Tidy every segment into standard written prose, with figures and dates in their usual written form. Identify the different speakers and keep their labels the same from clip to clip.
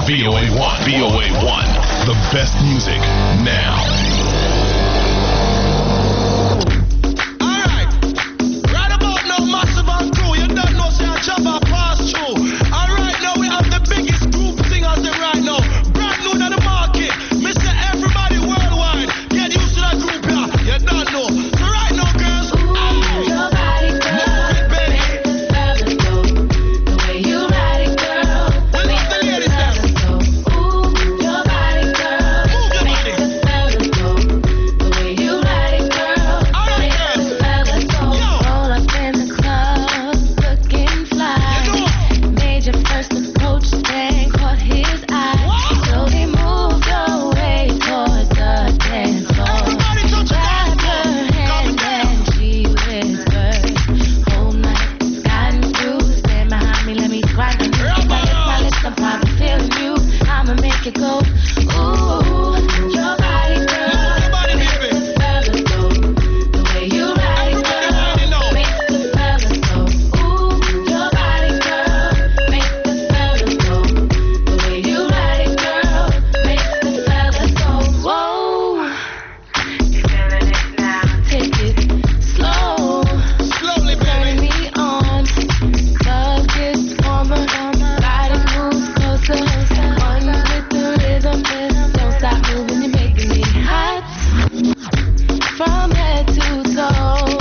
Speaker 1: VOA1. VOA1. The best music now.
Speaker 2: Alright. Right about now, Massive and Crew. You don't know, say a job I pass through. Alright, now we have the biggest group singers there right now. Brand new to the market. Mr. Everybody Worldwide. Get used to that group here. You don't know. So right now, girls.
Speaker 3: Your body, girl.
Speaker 2: Move it, baby.
Speaker 3: Make the fellas go. The way you ride it, girl.
Speaker 2: We love the ladies now.
Speaker 3: Ooh, your body, girl.
Speaker 2: Move your
Speaker 3: Make
Speaker 2: body.
Speaker 3: the fellas go. The way you ride it, girl.
Speaker 2: Alright,
Speaker 3: Make
Speaker 2: girls.
Speaker 3: the fellas go.
Speaker 2: Yo.
Speaker 3: Roll up in the club, looking fly.
Speaker 2: You know.
Speaker 3: Made your first approach, then caught his eye.
Speaker 2: What?
Speaker 3: Slowly moved your way towards the dance floor.
Speaker 2: Everybody touch your
Speaker 3: Grab
Speaker 2: dance
Speaker 3: her
Speaker 2: floor. Calm
Speaker 3: hand
Speaker 2: it down.
Speaker 3: and she whispered, whole night, gotten through. Stand behind me, let me grind on you. If I lift my lips, I'm probably feeling you. I'ma make it go. Ooh, your body, girl.
Speaker 2: Move your body,
Speaker 3: Make
Speaker 2: baby.
Speaker 3: the fellas go. The way you ride it,
Speaker 2: Everybody
Speaker 3: girl.
Speaker 2: ride it now.
Speaker 3: Make the fellas go. Ooh, your body, girl. Make the fellas go. The way you ride it, girl. Make the fellas go. Whoa. You feeling it now? Take it slow.
Speaker 2: Slowly,
Speaker 3: Turn
Speaker 2: baby.
Speaker 3: me on. Love gets warmer. Body moves closer. One with the rhythm. Don't stop moving, you're making me hot. From head to toe,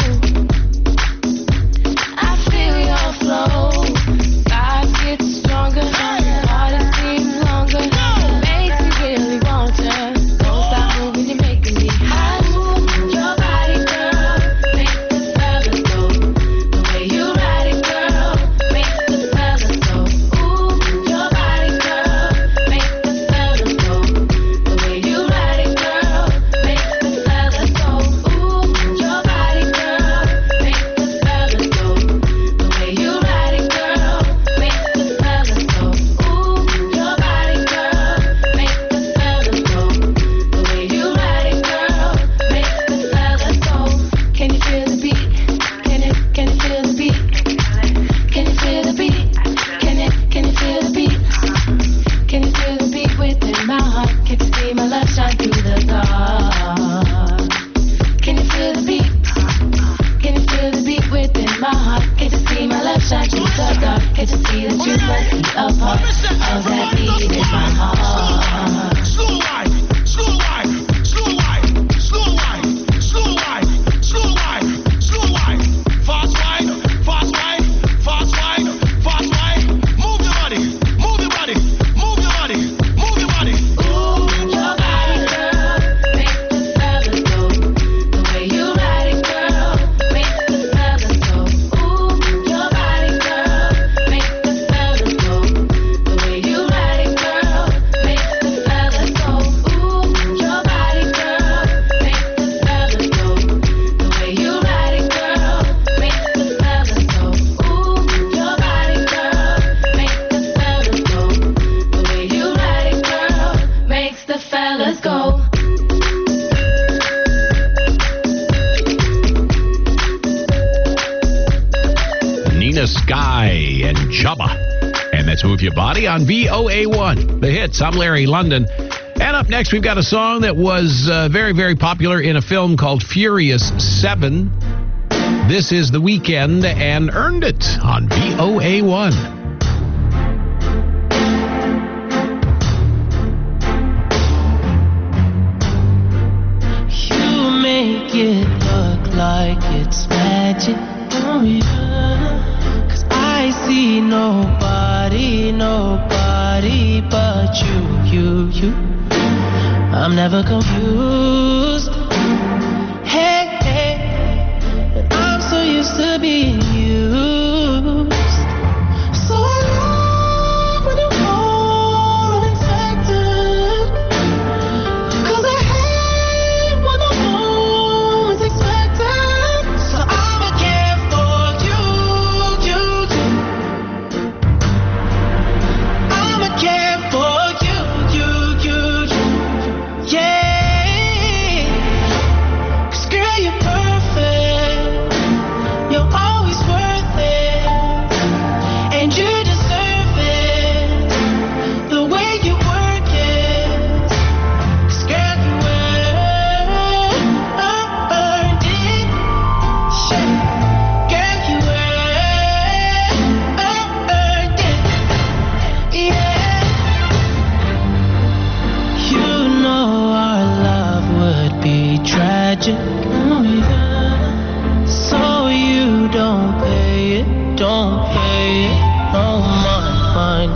Speaker 3: I feel your flow. Vibes get stronger. Body seems longer. Makes me really want ya. Don't stop moving, you're making me hot. Your body, girl, make the fellas go. The way you ride it, girl, makes the fellas go. Ooh, your body, girl, make the fellas go. The way you ride it, girl, makes the fellas go. Ooh, your body, girl, make the fellas go. The way you ride it, girl, makes the fellas go. Ooh, your body, girl, make the fellas go. The way you ride it, girl, makes the fellas go. Can you feel the beat? Can you feel the beat? Can you feel the beat? Can you feel the beat? Can you feel the beat within my heart? Can you see my love shine through the dark? Can you feel the beat? Can you feel the beat within my heart? Can you see my love shine through the dark? Can you see that you must be a part of that beat in my heart?
Speaker 2: Slow wine, slow wine, slow wine, slow wine, slow wine, slow wine, slow wine, fast wine, fast wine, fast wine, fast wine. Move your body, move your body, move your body, move your body.
Speaker 3: Ooh, your body, girl, make the fellas go. The way you ride it, girl, make the fellas go. Ooh, your body, girl, make the fellas go. The way you ride it, girl, make the fellas go. Ooh, your body, girl, make the fellas go. The way you ride it, girl, make the fellas go. Ooh, your body, girl, make the fellas go. The way you ride it, girl, makes the fellas go.
Speaker 4: Nina Sky and Jabba. And that's Move Your Body on VOA1. The hits. I'm Larry London. And up next, we've got a song that was very, very popular in a film called Furious 7. This is The Weeknd and Earned It on VOA1.
Speaker 3: You make it look like it's magic. Oh yeah. 'Cause I see nobody but you. I'm never confused. Hey, but I'm so used to being used. So I love when you call unexpected. 'Cause I hate when I'm always expected. So I'ma care for you. I'ma care for you. Yeah.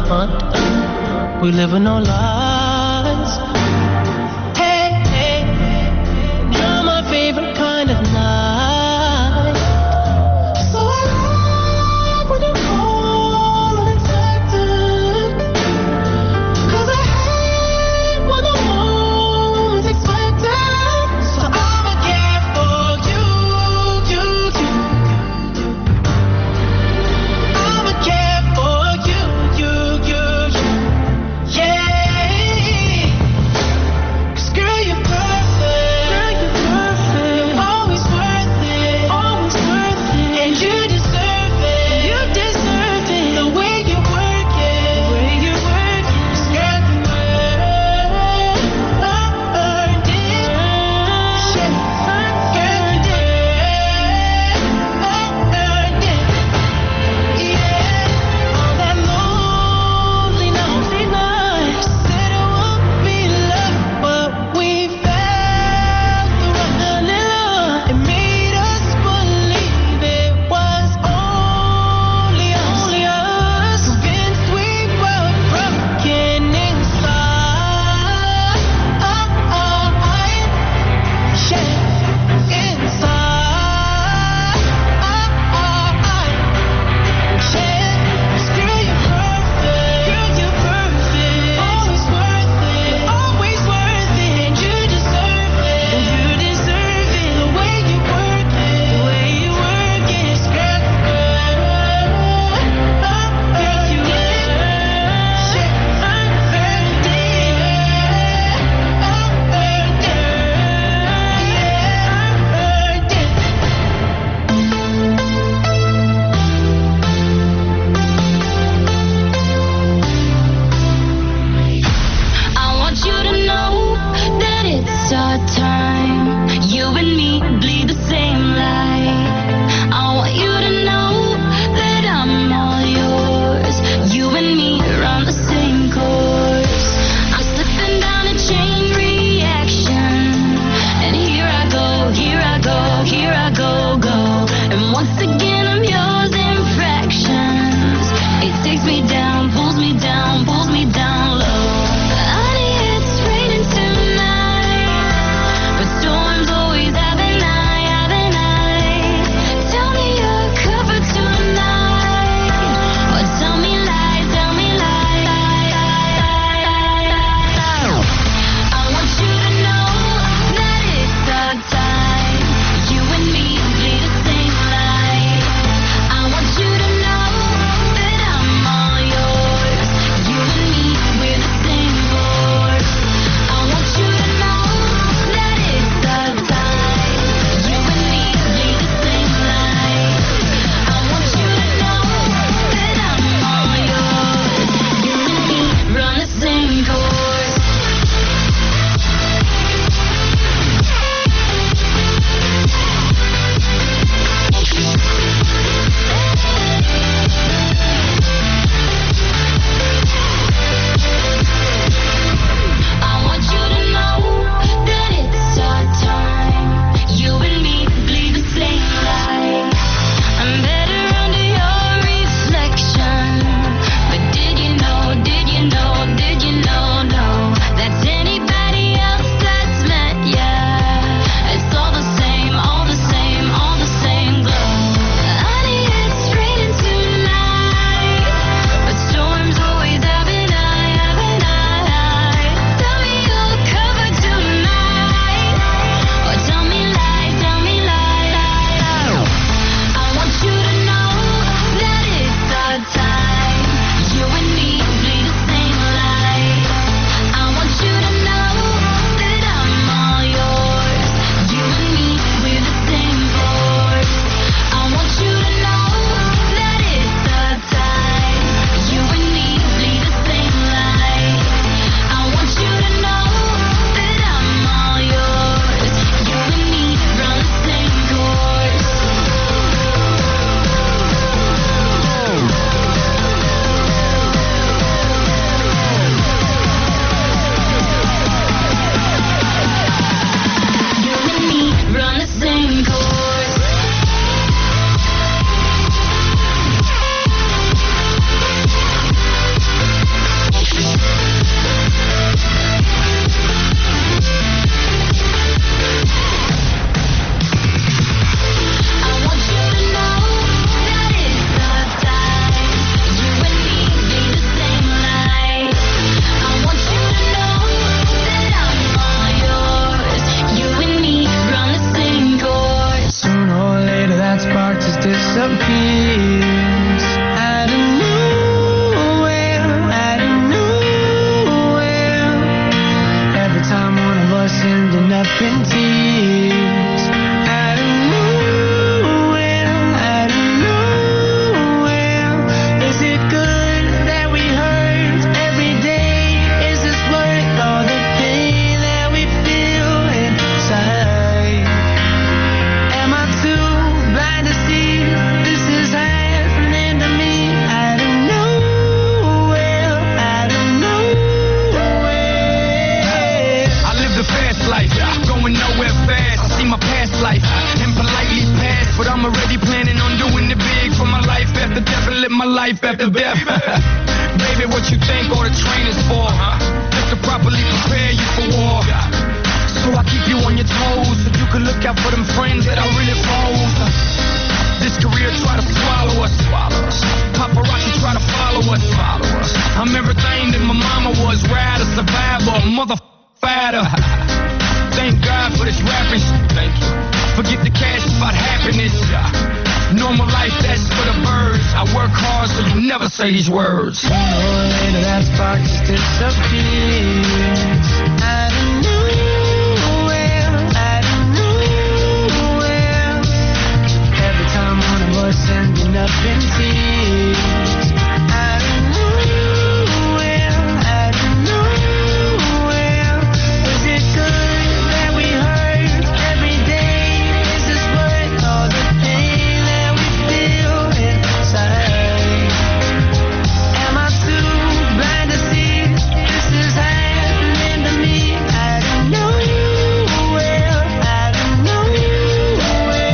Speaker 5: front. We living our lives. Hey, hey, you're my favorite kind of night. So I love when you call unexpected. 'Cause I hate when the moment's expected. So I'ma care for you. I'ma care for you. Yeah.
Speaker 6: life after death. Baby, what you think all the training's for? Just to properly prepare you for war. So I keep you on your toes, so you can look out for them friends that are really foes. This career try to swallow us. Paparazzi try to follow us. I'm everything that my mama was, rider, survivor, motherfucker. Thank God for this rapping. Thank you. Forget the cash, it's about happiness. Normal life, that's for the birds. I work hard, so you never say these words.
Speaker 5: Sooner or later, that spark just disappears. Out of nowhere, out of nowhere. Every time one of us ending up in tears. Out of nowhere, out of nowhere. Is it good that we hurt every day? Is this worth all the pain that we feel inside? Am I too blind to see this is happening to me? Out of nowhere, out of nowhere.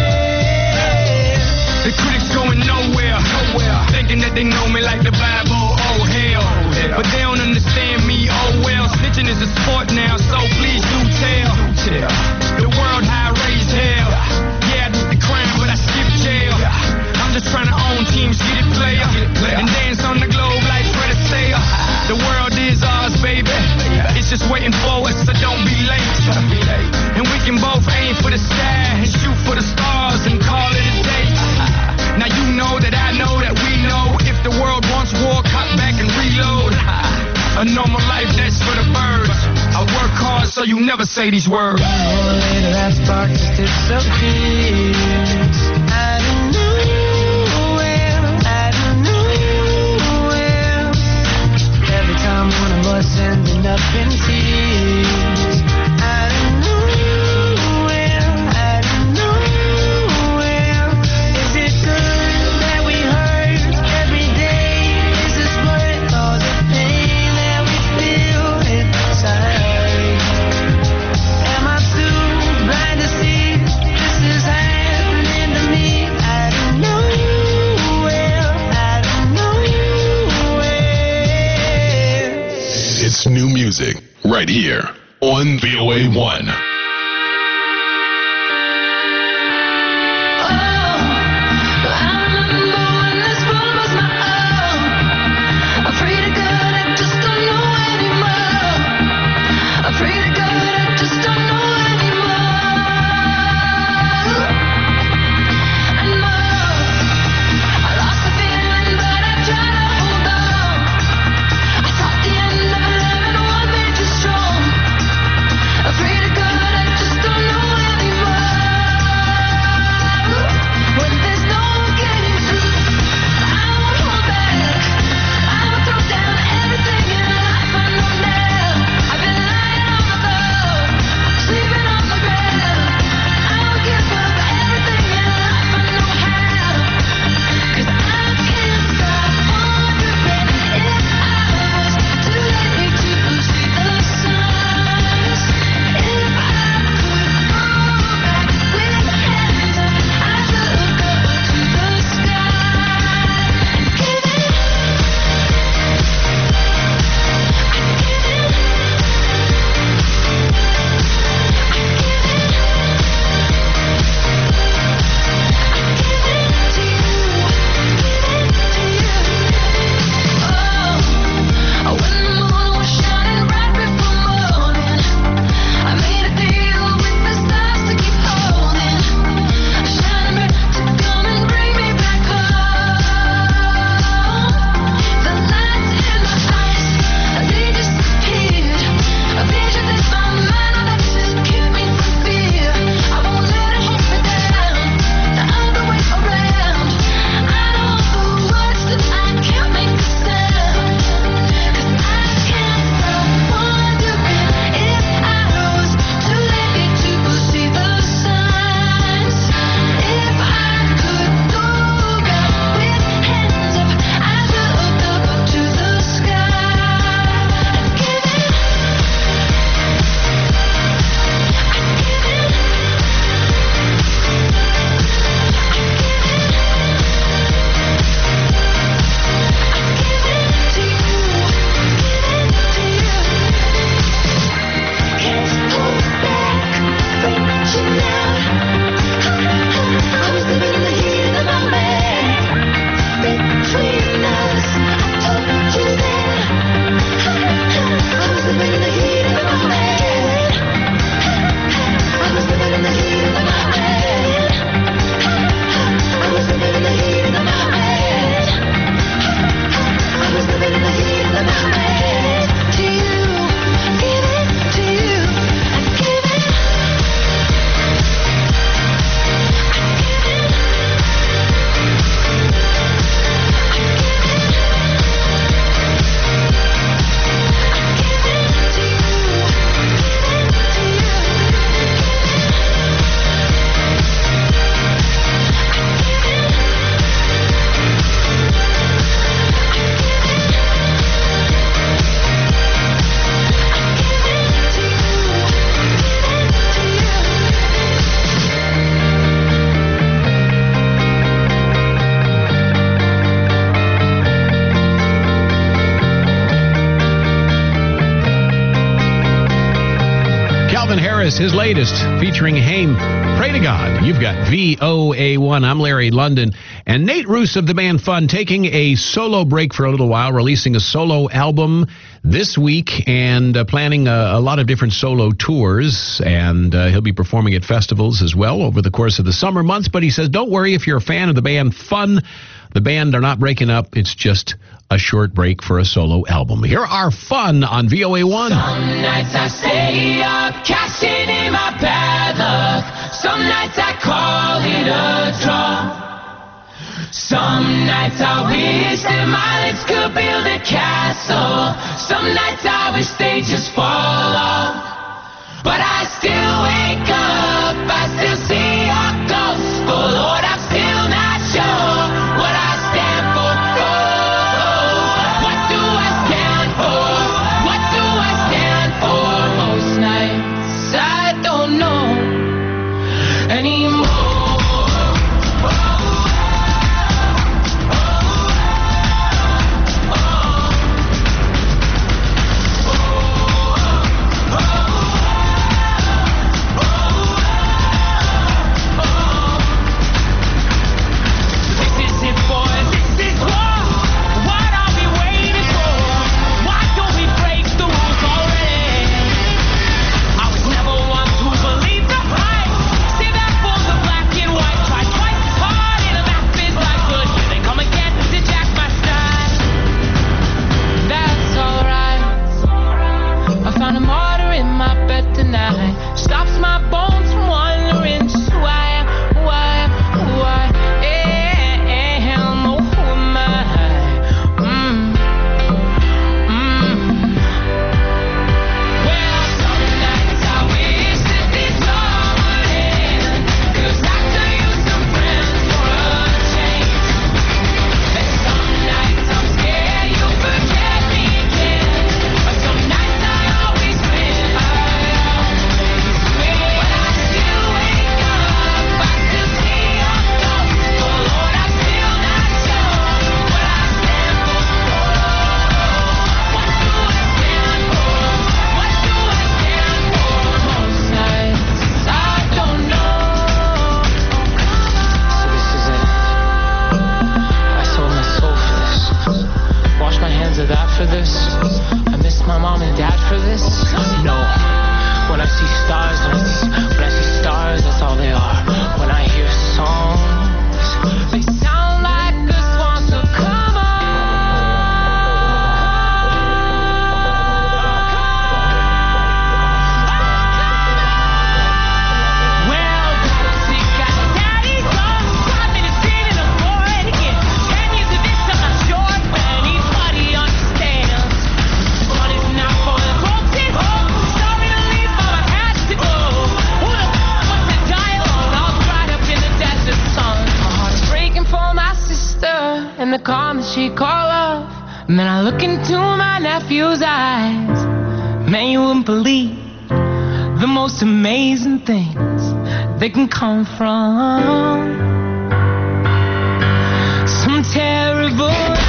Speaker 6: The critics going nowhere, thinking that they know me like the Bible, oh hell. But they don't understand me, oh well. Snitching is a sport now, so please do tell. The world how I raised hell. Yeah, I did the crime, but I skipped jail. I'm just trying to own teams, get it player. And dance on the globe like Fred Astaire. The world is ours, baby. It's just waiting for us, so don't be late. And we can both aim for the sky and shoot for the stars and call it a day. Now you know that I know that we know. If the world wants war, cut back and reload. A normal life, that's for the birds. I work hard, so you never say these words.
Speaker 5: Sooner or later, that spark just disappears. Out of nowhere, out of nowhere. Every time one of us ending up in tears. Out of nowhere, out of nowhere. Is it good that we hurt every day? Is this worth all the pain that we feel inside? Am I too blind to see this is happening to me? Out of nowhere, out of nowhere.
Speaker 1: It's new music right here on VOA 1.
Speaker 3: Afraid of God,
Speaker 4: Harris, his latest, featuring Haim. Pray to God. You've got VOA1. I'm Larry London. And Nate Roos of the band Fun taking a solo break for a little while, releasing a solo album this week and planning a lot of different solo tours. And he'll be performing at festivals as well over the course of the summer months. But he says, don't worry if you're a fan of the band Fun. The band are not breaking up. It's just a short break for a solo album. Here are Fun on VOA1.
Speaker 5: Some nights I stay up, cashing in my bad luck. Some nights I call it a draw. Some nights I wish that my lips could build a castle. Some nights I wish they just fall off. But I still wake up, I still see your gospel. Lord, I'm still not sure what I stand for. What do I stand for? What do I stand for? Most nights I don't know anymore.
Speaker 7: They can come from some terrible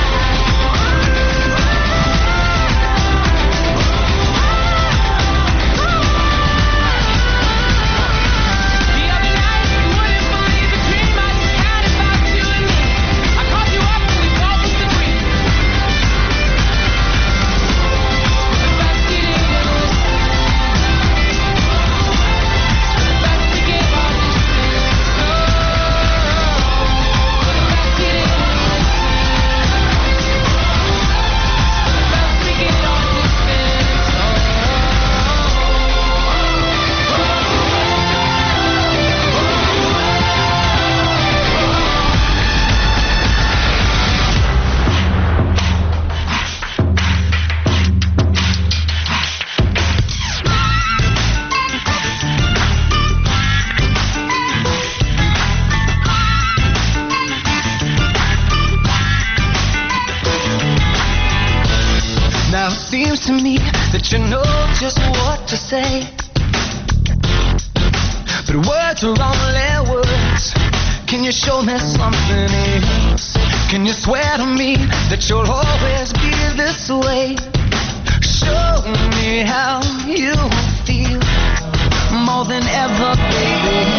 Speaker 5: to me that you know just what to say, but words are only words. Can you show me something else? Can you swear to me that you'll always be this way? Show me how you feel more than ever, baby.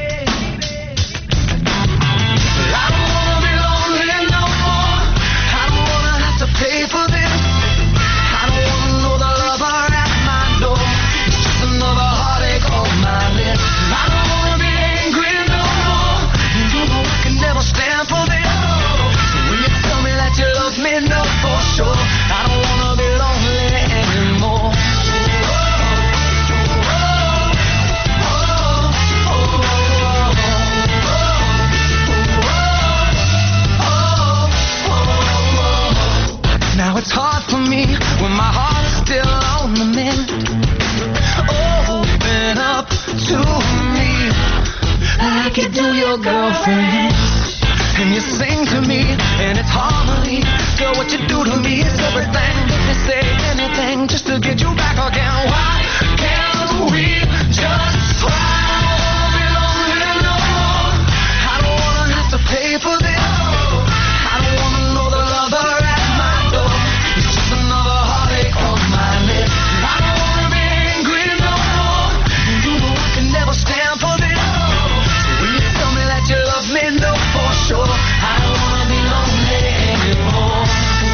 Speaker 5: I don't wanna be lonely no more. I don't wanna have to pay for this. I don't wanna know the lover at my door. It's just another heartache on my list. I don't wanna be angry no more. You know I can never stand for this. So when you tell me that you love me, know for sure I don't wanna be lonely anymore. Now it's hard for me when my heart's still on the mend. Open up to me like you do your girlfriend. And you sing to me and it's harmony. Girl, what you do to me is everything. Make me say anything just to get you back again. Why can't we just try? I don't wanna be lonely no more. I don't wanna have to pay for this. I don't wanna know the lover at my door. It's just another heartache on my list. I don't wanna be angry no more. You know I can never stand for this. So when you tell me that you love me, know for sure I don't wanna be lonely anymore.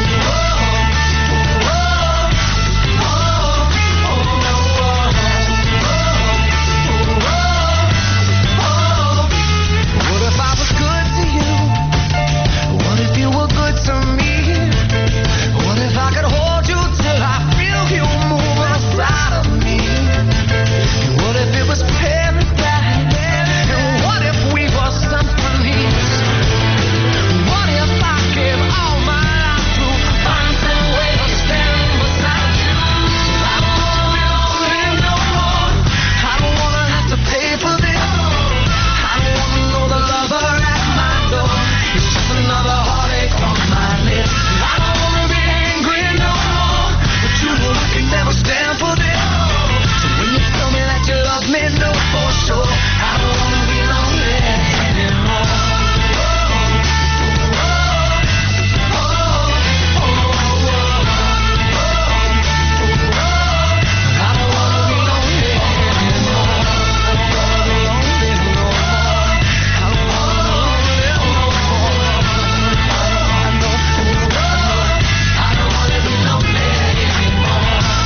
Speaker 5: What if I was good to you? What if you were good to me? What if I could hold you till I feel you move inside of me? What if it was paradise? And what if we were symphonies? What if I gave all my life to find some way to stand beside you? I don't wanna be lonely no more. I don't wanna have to pay for this. I don't wanna know the lover at my door. It's just another heartache on my list. I don't wanna be angry no more, but you know I can never stand for this. So when you tell me that you love me, know for sure I don't wanna be lonely anymore. I don't wanna be lonely anymore. I don't wanna be lonely no more. I don't wanna be lonely no more. I don't wanna be lonely anymore.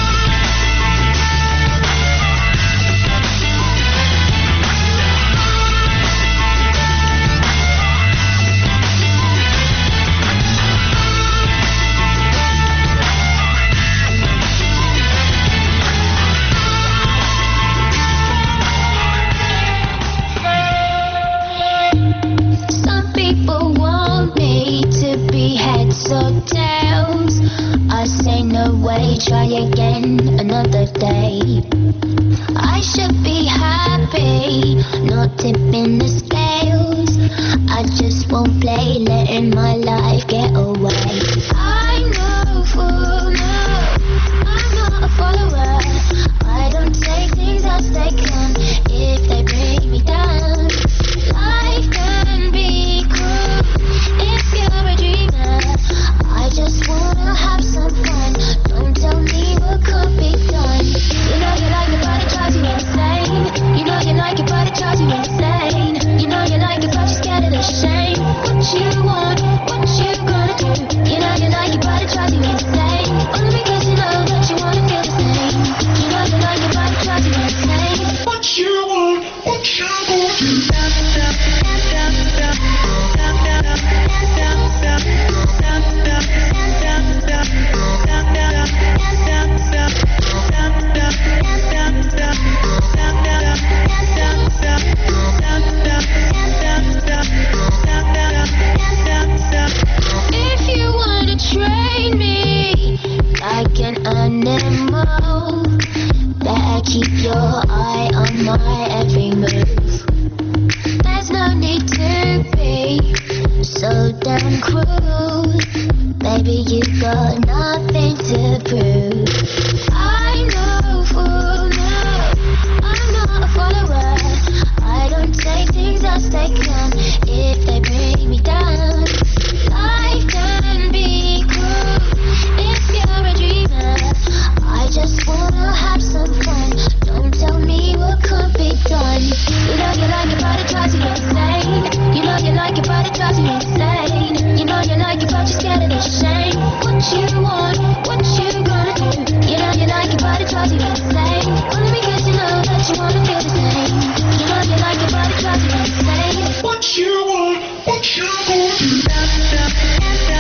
Speaker 3: Some people want me to be heads or tails. I say no way, try again another day. I should be happy, not tipping the scales. I just won't play, letting my life get away. I know for now, I'm not a follower. I don't take things as they come if they bring me down. Life can be cruel if you're a dreamer. I just wanna have some fun. Don't tell me what could be done. You know you like it, but it drives you insane. You know you like it, but it drives you insane. You know you like it, but you're scared of the shame. What you want, what you gonna do? You know you like it, but it drives you insane. Only because you know that you wanna feel the same. You know you like it, but it drives you insane.
Speaker 2: What you want, what you gonna do?
Speaker 3: If you wanna train me like an animal, better keep your eye on my every move. There's no need to be so damn cruel. Baby, you got nothing to prove. I know for now, I'm not a follower. I don't take things as they come if they bring me down. Life can be cruel if you're a dreamer. I just wanna have some fun. Don't tell me what could be
Speaker 1: What you want, what you gonna do?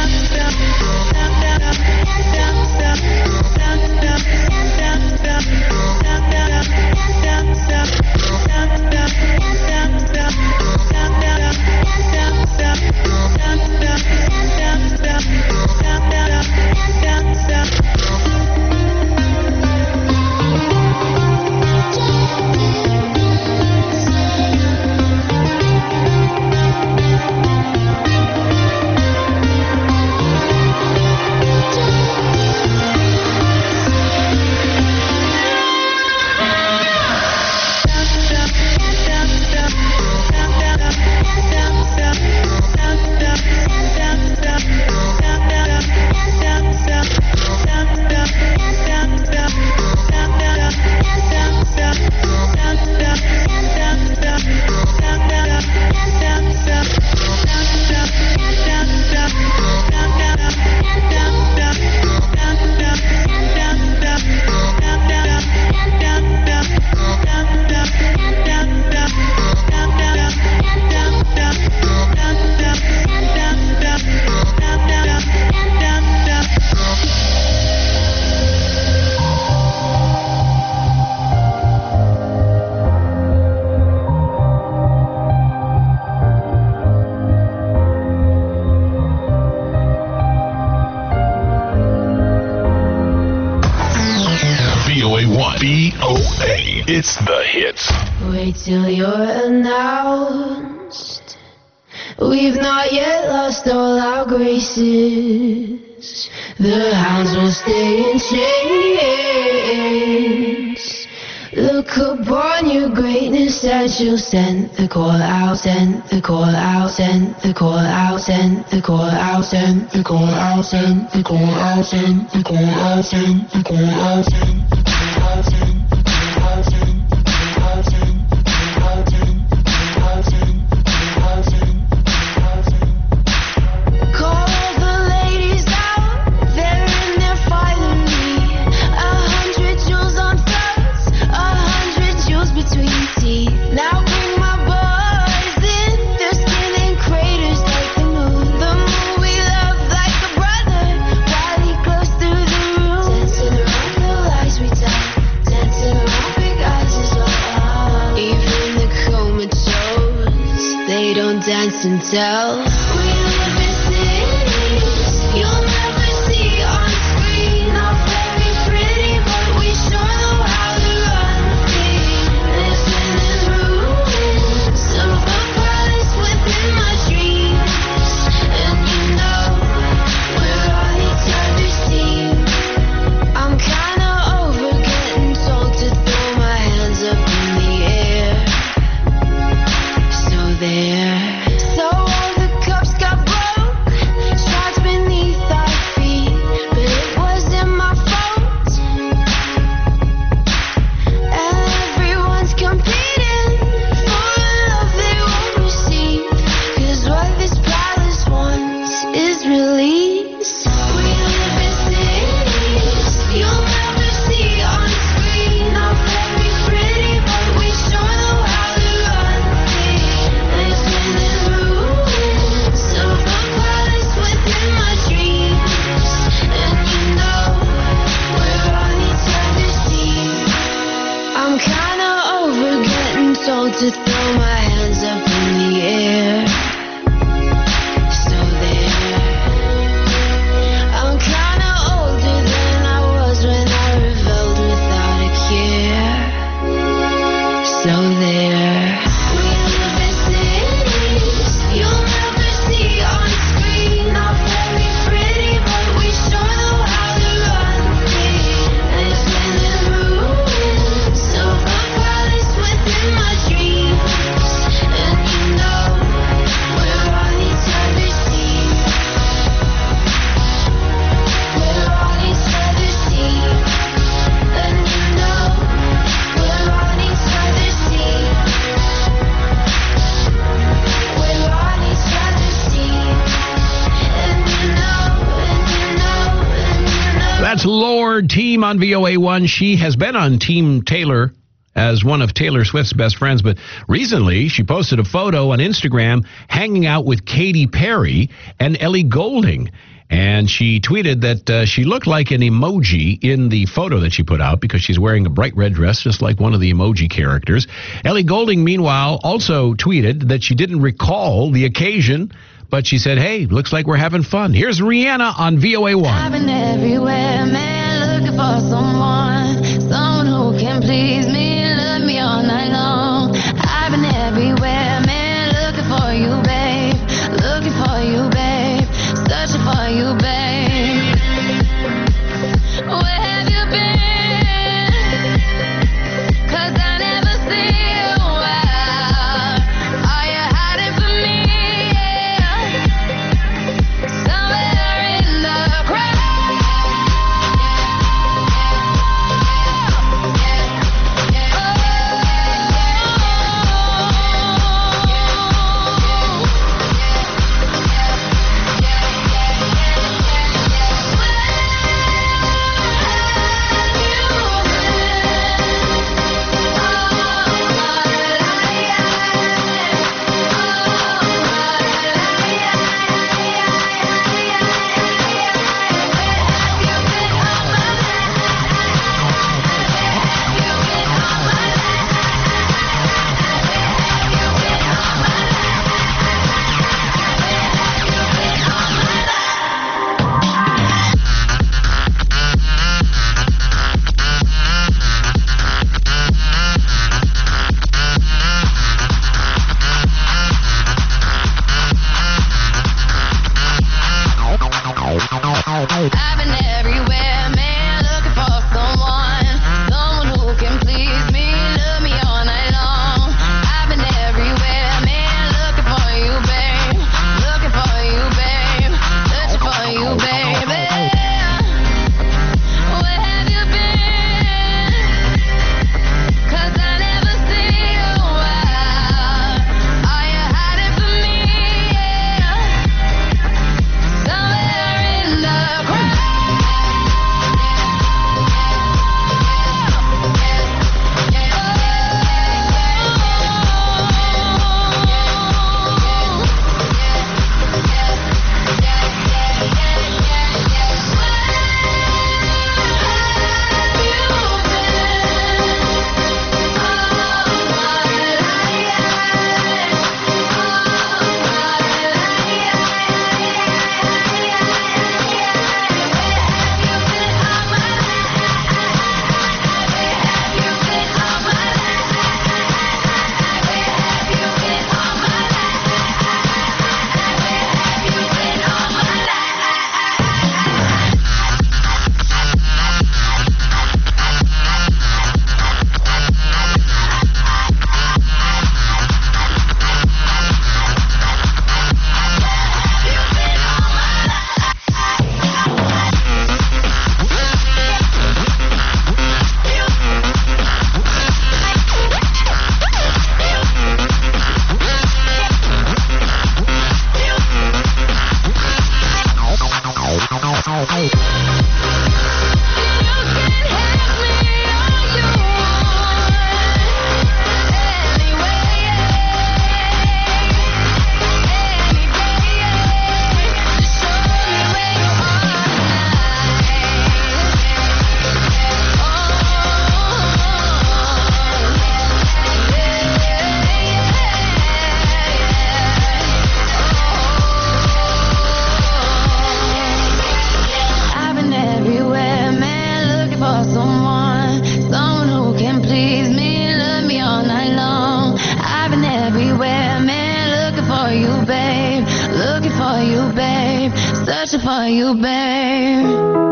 Speaker 1: VOA1. VOA. It's the hits.
Speaker 3: Wait till you're announced. We've not yet lost all our graces. The hounds will stay in chains. Look upon your greatness as you'll send the call out, send the call out, send the call out, send the call out, send the call out, send the call out, send the call out, send the call out, send the call out, send the call out, send the call out, send the call out, send the call out, send the call out, send the call out, send. Call the ladies out, they're in there finally. 100 jewels on fronts, 100 jewels between teeth. Now bring my boys in, their skin in craters like the moon. The moon we love like a brother, while he glows through the room. Dancing around the lies we tell, dancing around big eyes as well. Even the comatose, they don't dance and tell. We live in cities you'll never see on screen. Not very pretty, but we sure know how to run things. Living in ruins of a palace within my dreams. And you know we're on each other's team. I'm kinda over getting told to throw my hands up in the air. So there. So all the cups got broke, shards beneath our feet, but it wasn't my fault. And everyone's competing for a love they won't receive, 'cause what this palace wants is release. We live in cities you'll never see on screen. Not very pretty, but we sure know how to run things. Living in ruins of a palace within my dreams. And you know we're on each other's team. I'm kinda over getting told to throw my hands up in the air. So there. I'm kinda older than I was when I rebelled without a care. So there. We live in cities you'll never see on screen. Not very pretty, but we sure know how to run things. Living in ruins of a palace within my dreams. And you know we're on each other's team. We're on each other's team. And you know we're on each other's team. We're on each other's team. And you know, and you know, and you know.
Speaker 4: That's Lord Team on VOA1. She has been on Team Taylor as one of Taylor Swift's best friends, but recently she posted a photo on Instagram hanging out with Katy Perry and Ellie Goulding. And she tweeted that she looked like an emoji in the photo that she put out because she's wearing a bright red dress, just like one of the emoji characters. Ellie Goulding, meanwhile, also tweeted that she didn't recall the occasion, but she said, hey, looks like we're having fun. Here's Rihanna on VOA1.
Speaker 3: I've been everywhere, man, looking for someone who can please me, love me all night long. I've been everywhere, man, looking for you, babe, searching for you, babe. Where have you been? 'Cause I never see you out. Are you hiding from me? Somewhere in the crowd. I've been everywhere, man, looking for someone who can please me, love me all night long. I've been everywhere, man, looking for you, babe, searching for you, baby. Where have you been? 'Cause I never see you out. Are you hiding from me? Somewhere in the crowd. Someone who can please me, love me all night long. I've been everywhere, man, looking for you, babe, searching for you, babe.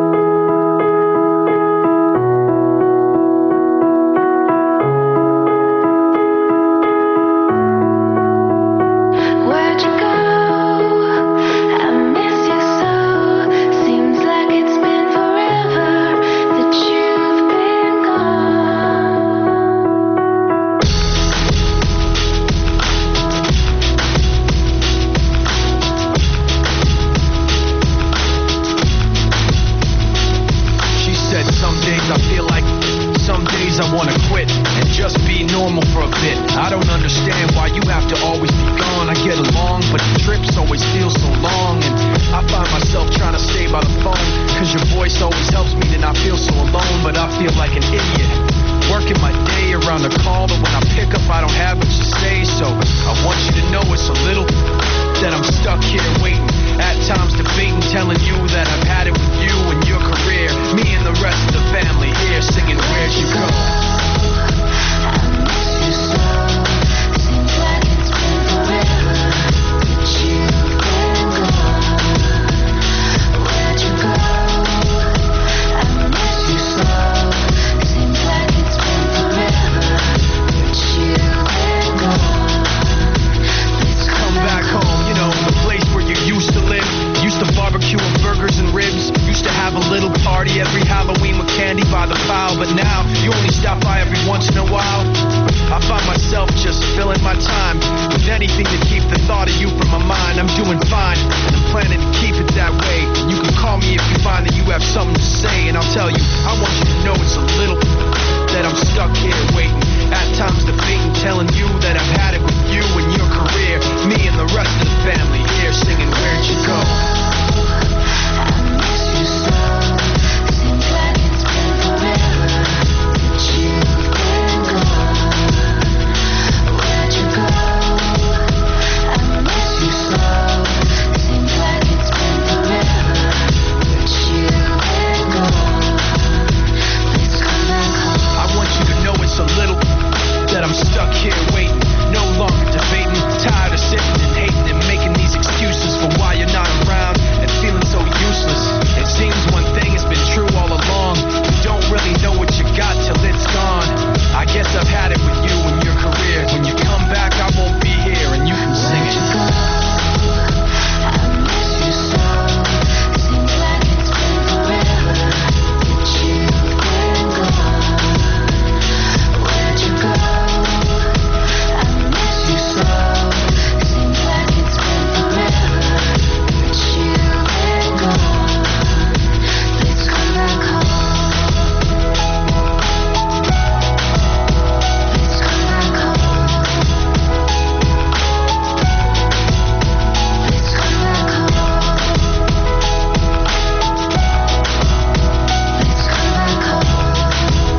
Speaker 6: just be normal for a bit. I don't understand why you have to always be gone. I get along, but the trips always feel so long. And I find myself trying to stay by the phone, cause your voice always helps me to not feel so alone. But I feel like an idiot, working my day around the call, but when I pick up I don't have much to say. So I want you to know it's a little that I'm stuck here waiting, at times debating, telling you that I've had it with you and your career. Me and the rest of the family here singing Where'd You Go?
Speaker 3: I miss you so. Seems like it's been forever that you've been gone. Where'd you go? I miss you so. Seems like it's been forever that you've been gone. Please
Speaker 6: Come back home, you know, the place where you used to live. Used to barbecue and burgers and ribs. Used to have a little party every Halloween with candy by the pile. But now, you only stop by every once in a while. I find myself just filling my time with anything to keep the thought of you from my mind. I'm doing fine, and I'm planning to keep it that way. You can call me if you find that you have something to say, and I'll tell you, I want you to know it's a little that I'm stuck here waiting, at times debating, telling you that I've had it with you and your career. Me and the rest of the family here singing Where'd You Go?
Speaker 3: I miss you so. Seems like it's been forever that you've been gone. Where'd you go? I miss you so. Seems like it's been forever that you've been gone. Please come back home.
Speaker 6: I want you to know it's a little that I'm stuck here waiting, no longer debating, tired of sitting and hating and making these excuses for why you're not around and feeling so useless. It seems one thing has been true all along, you don't really know what you got till it's gone. I guess I've had it with you and your career. When you come back I won't be here and you can sing it.
Speaker 3: I miss you so. Seems like it's been forever that you've been gone. Where'd you go? I miss you so. Seems like it's been forever that you've been gone. Please come back home. Please come back home. Please come back home. Please come back home.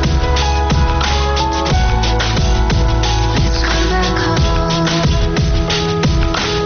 Speaker 3: Please come back home.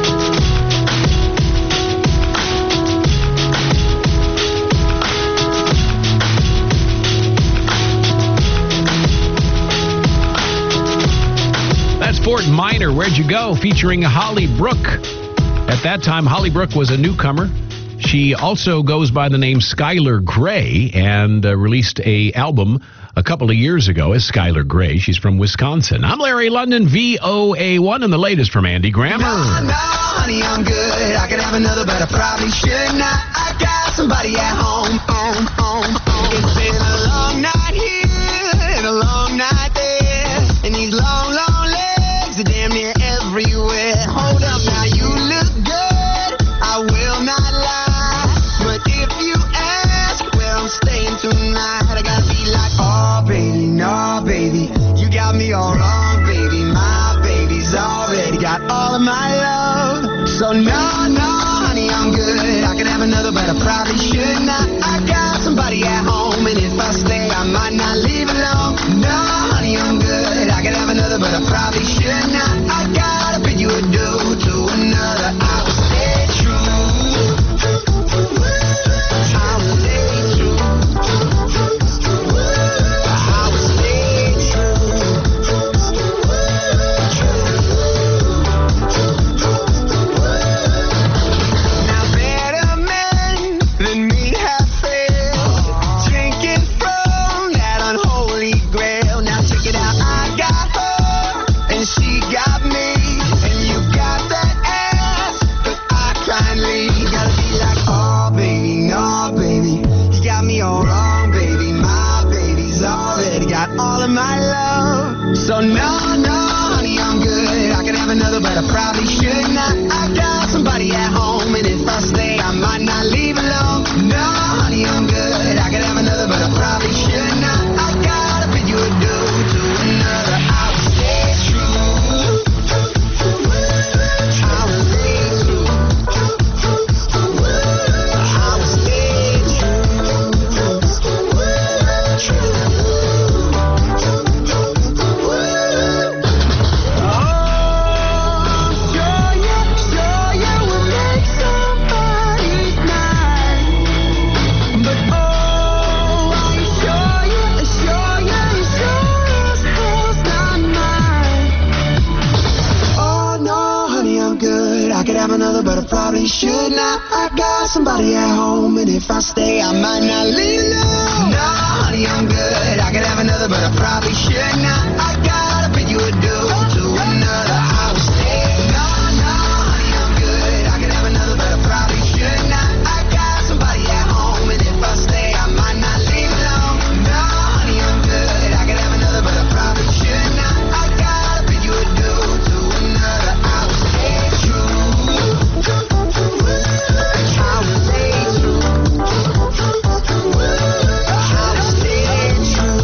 Speaker 4: That's Fort Minor, Where'd You Go? Featuring Holly Brook. At that time, Holly Brook was a newcomer. She also goes by the name Skylar Grey and released a album a couple of years ago as Skylar Grey. She's from Wisconsin. I'm Larry London, VOA1, and the latest from Andy Grammer.
Speaker 8: No, honey, I'm good. I could have another, but I probably should not. I got somebody at home. It's been a long night here and a long night there, and these long, long legs are damn near everywhere. Hold up, now you look good. I will not lie, but if you ask where I'm staying tonight, I gotta be like, oh baby, no baby, you got me all wrong, baby. My baby's already got all of my love. So no, honey, I'm good. I could have another, but I probably should not. I got somebody at home, and if I stay, I might not leave alone. No, honey, I'm good. I could have another, but I probably should not. I gotta bid you adieu to another. I will stay true. I will stay true. I will stay Now better men than me have failed, drinking from that unholy grail. Now check it out, I got her and she got me, and you got that ass, but I kindly gotta be like, oh baby, no baby, you got me all wrong, baby. My baby's already got all of my love. So no, honey, I'm good. I could have another, but I probably should not. I got somebody at home, and if I stay, I might not leave alone. No, honey, I'm good. I could have another, but I probably should not. I gotta bid you adieu to another. probably should not. I got somebody at home, and if I stay, I might not leave. No, honey, I'm good. I could have another, but I probably should not. I gotta pay you a due to another. I will stay. No, honey, I'm good. I could have another, but I probably should not. I got somebody at home, and if I stay, I might not leave alone. No, honey, I'm good. I could have another, but I probably should not. I gotta pay you a due to another. I will stay true. I will stay true. I will stay true.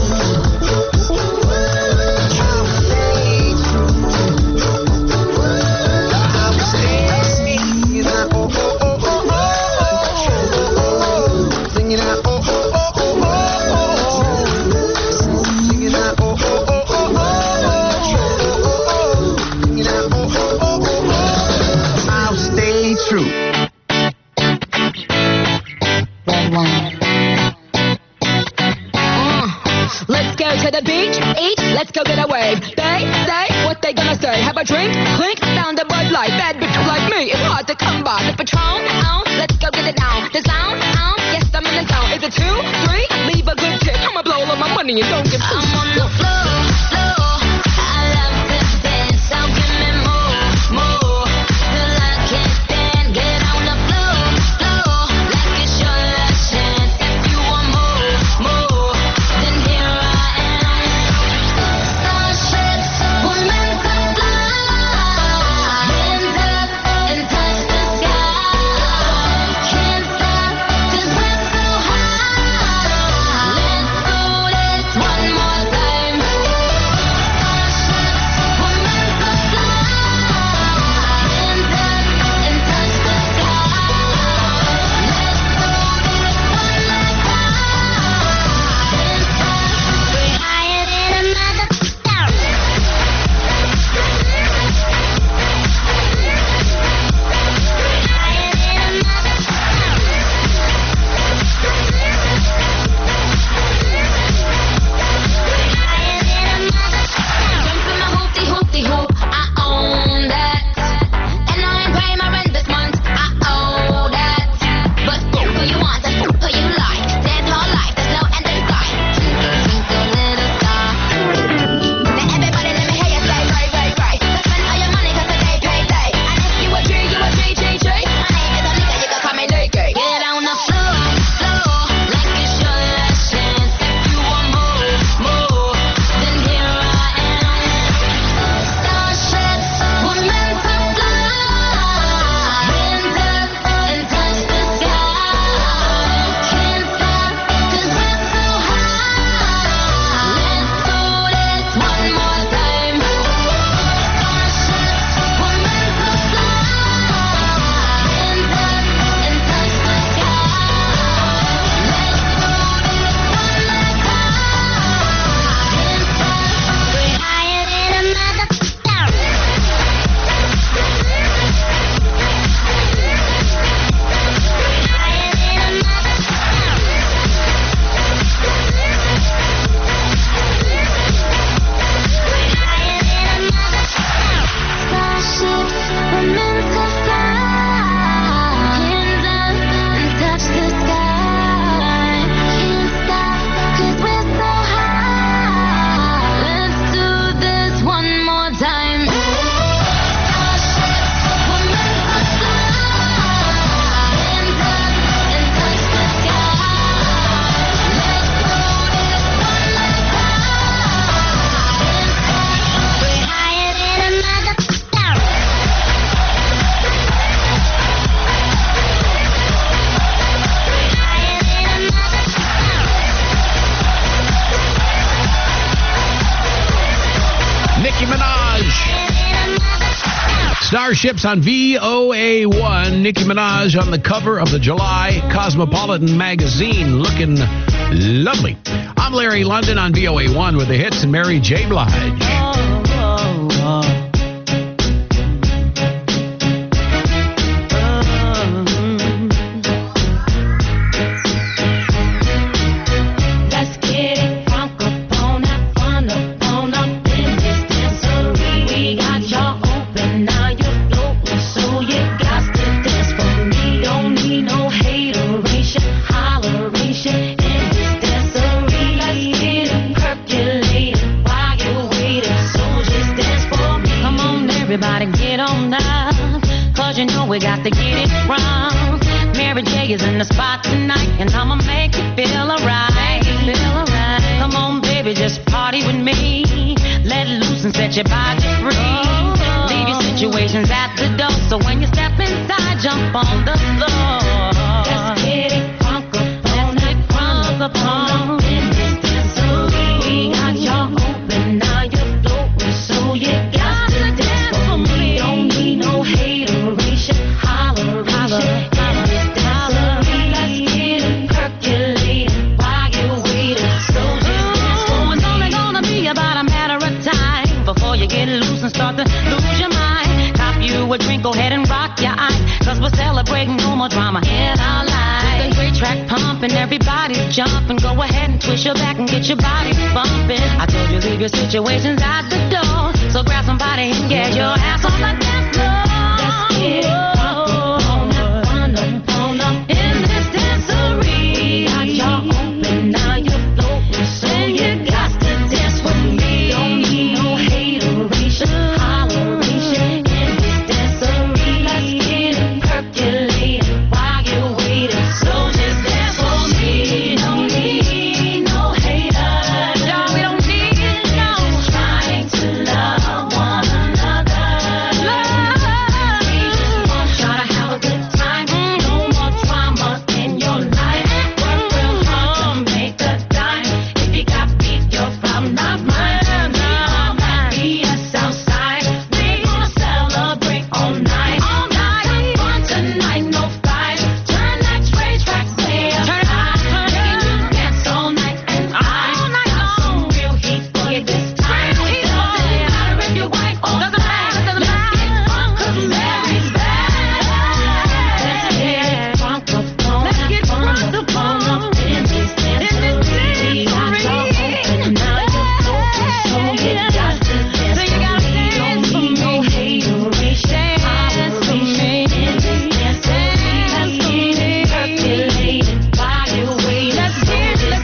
Speaker 3: Let's go to the beach, eat, let's go get a wave. They say what they gonna say. Have a drink, clink, down the Bud Light. Bad bitch like me, it's hard to come by. The Patron, let's go get it down. The sound, yes, I'm in the zone. Is it 2, 3? Leave a good tip. I'ma blow all my money and don't give I'm on the floor, I love to dance, so give me more, till I can't stand. Get on the floor, like it's your last chance. If you want more, then here I am. Starships were meant to fly. Hands up and touch the sky. Can't stop 'cause we're so high. Let's do this one more time. Starships were meant to fly. Hands up and touch the sky. Let's do this one last time. We're higher than a mother. Jumping my hoopty hoop, I own that. And I ain't paying my rent this month, I owe that. But who you want and who you like? There's no life, there's no end in sight. Twinkle, little star. Now everybody let me hear you say, right. Let's spend all your money 'cause today payday. And if you a G, you a G. My name is Anika, you can call me Nikki. Get on the floor, like it's your last chance. If you want more, then here I am. Starships were meant to fly. Hands up and touch the sky. Can't stop 'cause we're so high. Let's do this one more time. Starships were meant to fly. Hands up and touch the sky. Let's do this one last time. We're higher than a mother. Starships were meant to fly. Hands up and touch the sky. Can't stop 'cause we're so high. Let's do this one more time. Starships were meant to fly. Hands up and touch the sky. Let's do this one last time. We're higher than a mother.
Speaker 4: Nicki Minaj. Starships on VOA1. Nicki Minaj on the cover of the July Cosmopolitan magazine, looking lovely. I'm Larry London on VOA1 with the hits and Mary J. Blige.
Speaker 3: Let's get it crunk up on that fun up in this dancery. We got y'all open, now you're floating, so you got to dance for me.
Speaker 7: we got to get it wrong. Mary J is in the spot tonight, and I'ma make you feel alright. Come on, baby, just party with me. Let loose and set your body free. Leave your situations at the door, so when you step inside, jump on the floor. Let's get it crunk up on in this dancery. We got y'all open, now you're floating, so you got to dance for me. Don't need no hateration, holleration. In this dancery, let's get it percolating while you're waiting. So just dance for me. It's only gonna be about a matter of time before you get loose and start to lose your mind. Cop you a drink, go ahead and rock your eyes, 'cause we're celebrating no more drama in our lives. With a great track pumping, everybody's jumping. Go ahead and twist your back and get your body bumping. I told you leave your situations at the door, so grab somebody and get your ass on the dance floor. Let's get it on up in this dancery. Got y'all open, now you're floating, so you got to dance with me. Don't need no hateration, holleration. In this dancery, let's get it percolating while you're waiting. So just dance for me. Don't need no haters. No, we don't need no. Just trying to love one another. We just want y'all to have a good time. No more drama in your life. Work real hard to make a dime. If you got beef, your problem, not mine. We all got BS outside. We gonna celebrate all night. Have fun tonight, no fight. Turn that track way up high. Making you dance all night, and I got some real heat for you this time. Doesn't matter if you're white or black. Let's get fun 'cause Mary's back. Let's get drunk upon up in this dancery. We got y'all open, now you're floating, so you got to dance for me. Don't need no hateration, holleration. In this dancery, let's get it percolating while you're waiting. Let's get it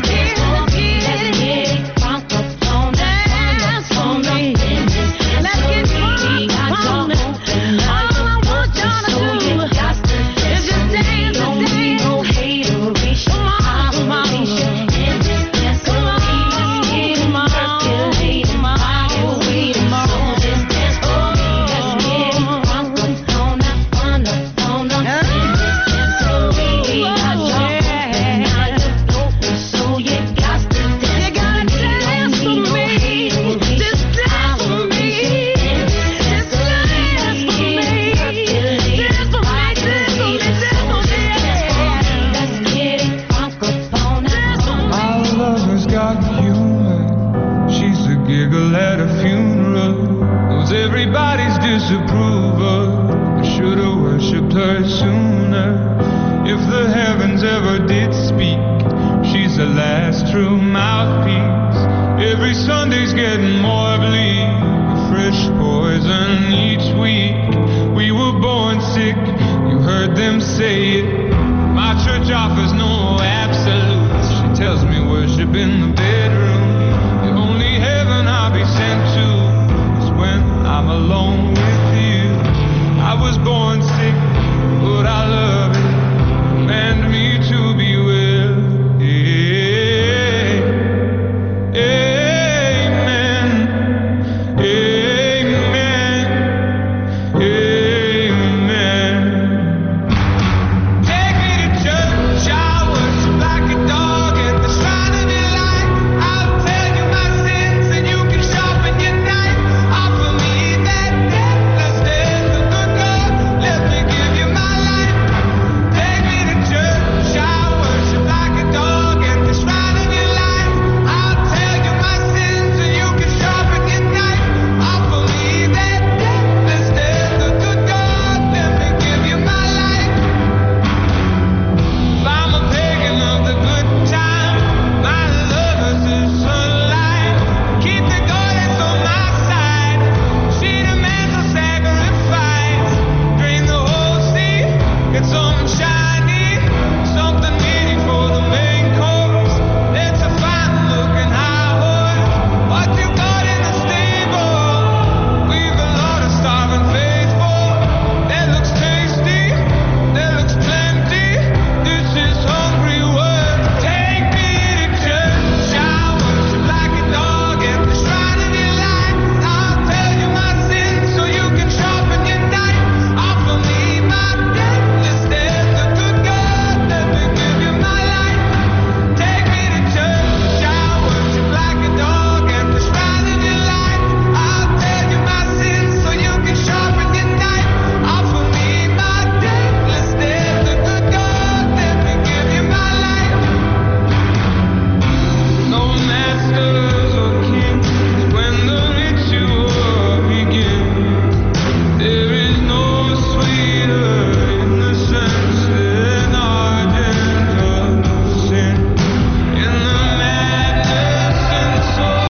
Speaker 7: drunk upon up in this dancery. We got y'all open, now you're floating, so you got to dance for me. Don't need no hateration, holleration. In this dancery, let's get it percolating while you're waiting. So just dance for me. Let's get it drunk upon up in this dancery. We got y'all open, now you're floating, so you got to dance for me. Don't need no hateration, holleration. In this dancery, let's get it percolating while you're waiting. So just dance for me. Let's get it drunk upon up.
Speaker 6: My lover's got humor. She's a giggle at a funeral. Knows everybody's disapproval. I should've worshipped her sooner. If the heavens ever did speak, she's the last true mouthpiece. Every Sunday's getting more bleak. Fresh poison each week. We were born sick, you heard them say it. My church offers no absolutes. She tells me worship in